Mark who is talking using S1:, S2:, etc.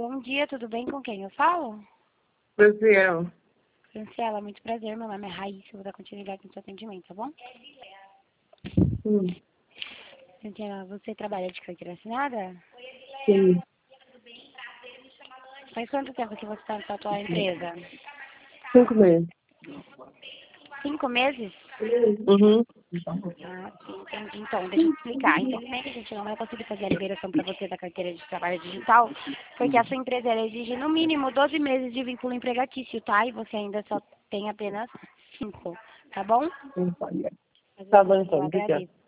S1: Bom dia, tudo bem? Com quem eu falo?
S2: Franciel.
S1: Franciela, muito prazer. Meu nome é Raíssa, eu vou dar continuidade no seu atendimento, tá bom?
S2: Sim.
S1: Franciela, você trabalha de carteira assinada?
S2: Sim.
S1: Faz quanto tempo que você está na sua atual empresa?
S2: 5 meses.
S1: 5 meses?
S2: Uhum.
S1: Ah, sim, entendi. Então, deixa eu te explicar. Infelizmente, a gente não vai conseguir fazer a liberação para você da carteira de trabalho digital, porque a sua empresa ela exige no mínimo 12 meses de vínculo empregatício, tá? E você ainda só tem apenas 5, tá bom?
S2: Tá bom,
S1: Eu
S2: então. Obrigada.
S1: agradeço.